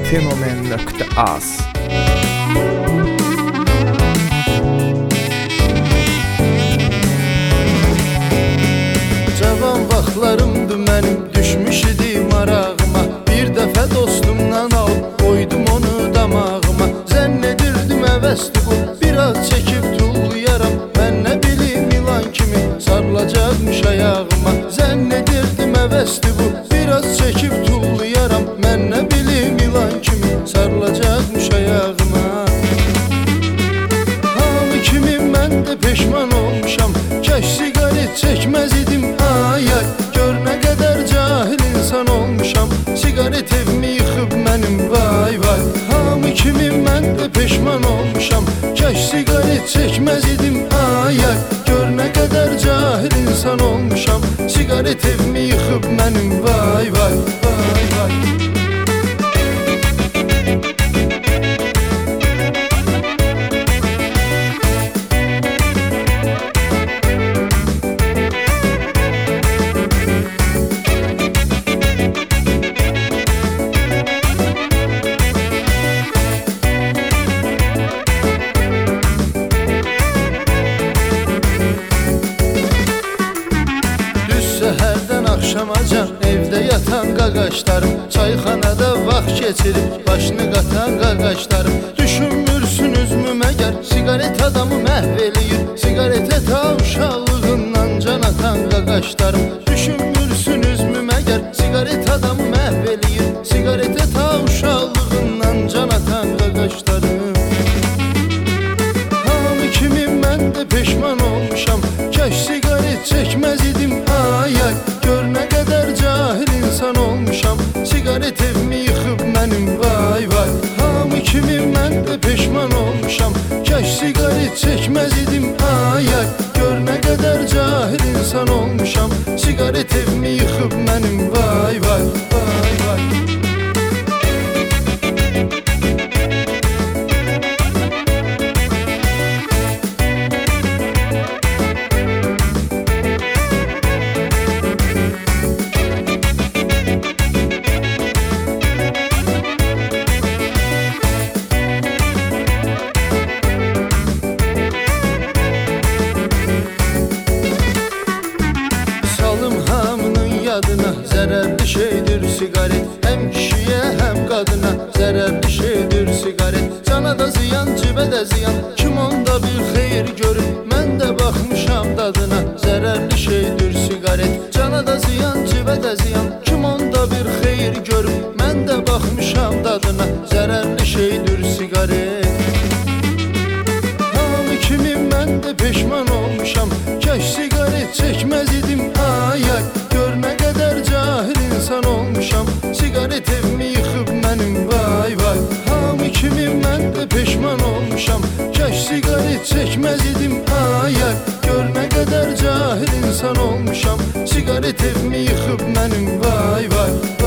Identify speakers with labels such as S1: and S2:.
S1: fenomen.az.
S2: Cavan vaxtlarımdı mənim, düşmüş idi marağıma. Bir dəfə dostumdan alıb qoydum onu damağıma. Zənn edirdim əvəzdir bu, biraz çəkib tullayaram. Mən nə bilim ilan kimi sarılacaqmış ayağıma. Zənn edirdim əvəzdir bu, biraz çəkib tullayaram. Mən nə bilim ilan kimi sarılacaqmış ayağıma. Hamı kimi mən də peşman olmuşam. Kəş sigaret çəkməz idim, ay ay. Gör nə qədər cahil insan olmuşam. Sigaret evimi yıxıb mənim, vay vay. Hamı kimi mən də peşman olmuşam. Kəş sigaret çəkməz idim, ay ay. Gör nə qədər cahil insan olmuşam. Sigaret evimi yıxıb mənim, vay vay, vay vay. Səhərdən axşamacan evdə yatan qaqaşlarım, çayxanada vaxt keçirib başını qatan qaqaşlarım. Düşünmürsünüzmü məgər sigaret adamı məhv eləyir? Sigaretə ta uşaqlığından can atan qaqaşlarım. Düşünmürsünüzmü məgər sigaret adamı məhv eləyir? Sigaretə ta uşaqlığından can atan qaqaşlarım. Hamı kimi mən də peşman olmuşam. Kəş sigaret çəkməz idim, ay ay. Gör nə qədər cahil insan olmuşam. Sigaret evimi yıxıb mənim, vay vay. Hamı kimi mən də peşman olmuşam. Kəş sigaret çəkməz idim, ay ay. Gör nə qədər cahil insan olmuşam. Sigaret evimi yıxıb mənim, vay vay, vay vay. Zərərli şeydir sigaret, həm kişiyə həm qadına. Zərərli şeydir sigaret, cana da ziyan, cibə də ziyan. Kim onda bir xeyir görür, mən də baxmışam dadına. Zərərli şeydir sigaret, cana da ziyan, cibə də ziyan. Kim onda bir xeyir görür, mən də baxmışam dadına. Zərərli şeydir sigaret. Hamı kimi mən də peşman olmuşam. Kəş sigaret çəkməz idim, ay ay. Gör nə qədər cahil insan olmuşam. Sigaret evimi yıxıb mənim, vay vay. Hamı kimi mən də peşman olmuşam. Kəş sigaret çəkməz idim, ay ay. Gör nə qədər cahil insan olmuşam. Sigaret evimi yıxıb mənim, vay vay.